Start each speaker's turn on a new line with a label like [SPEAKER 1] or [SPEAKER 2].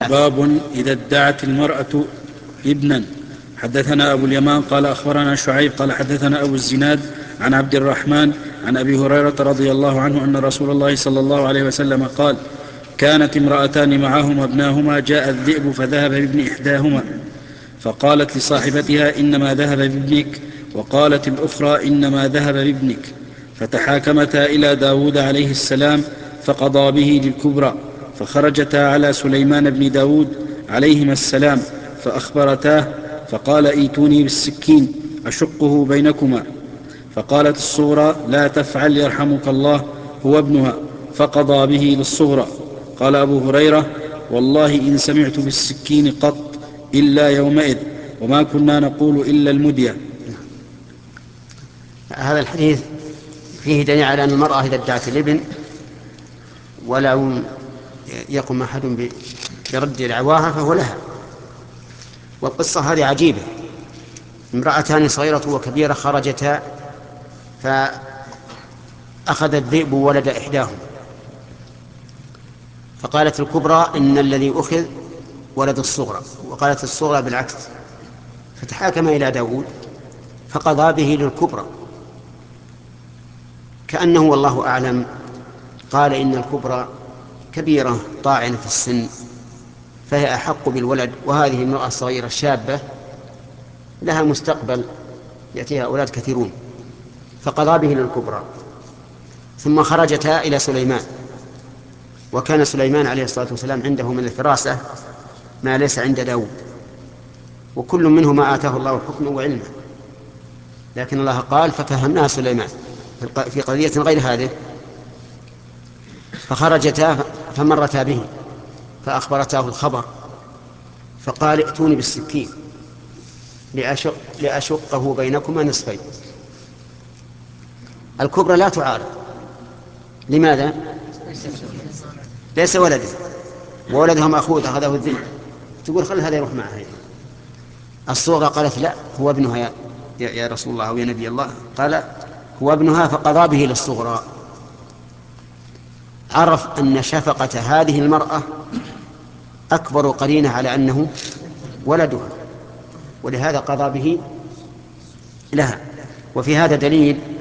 [SPEAKER 1] باب إذا ادعت المرأة ابنا. حدثنا أبو اليمان قال أخبرنا شعيب قال حدثنا أبو الزناد عن عبد الرحمن عن أبي هريرة رضي الله عنه أن رسول الله صلى الله عليه وسلم قال: كانت امرأتان معهما ابناهما، جاء الذئب فذهب بابن إحداهما فقالت لصاحبتها: إنما ذهب بابنك، وقالت الأخرى: إنما ذهب بابنك، فتحاكمتا إلى داود عليه السلام فقضى به للكبرى، فخرجتا على سليمان بن داود عليهما السلام فأخبرتاه، فقال: ائتوني بالسكين أشقه بينكما. فقالت الصغرى: لا تفعل يرحمك الله، هو ابنها، فقضى به للصغرى. قال أبو هريرة: والله إن سمعت بالسكين قط إلا يومئذ، وما كنا نقول إلا المدية.
[SPEAKER 2] هذا الحديث فيه دليل على أن المرأة إذا ادعت الابن ولو يقوم أحد برد دعواها فهو لها. والقصة هذه عجيبة. امرأتان صغيرة وكبيرة خرجتا فأخذ الذئب ولد إحداهما، فقالت الكبرى: إن الذي أخذ ولد الصغرى، وقالت الصغرى بالعكس، فتحاكم إلى داود فقضى به للكبرى، كأنه والله أعلم قال إن الكبرى كبيرة طاعنة في السن فهي أحق بالولد، وهذه المرأة الصغيرة الشابة لها مستقبل يأتيها أولاد كثيرون، فقضى به للكبرى. ثم خرجتا إلى سليمان، وكان سليمان عليه الصلاة والسلام عنده من الفراسة ما ليس عند داود، وكل منهما آتاه الله حكما وعلما، لكن الله قال: ففهمناها سليمان في قضية غير هذه. فخرجتا فمرتا به فأخبرتاه الخبر، فقال: ائتوني بالسكين لأشقه بينكما نصفين. الكبرى لا تعارض. لماذا؟ ليس ولده، وولدها مأخوذ أخذه الذئب، تقول خل هذا يروح معه. الصغرى قالت: لا، هو ابنها يا رسول الله أو يا نبي الله. قال: هو ابنها، فقضى به للصغرى. عرف أن شفقة هذه المرأة أكبر قرينة على أنه ولدها، ولهذا قضى به لها. وفي هذا دليل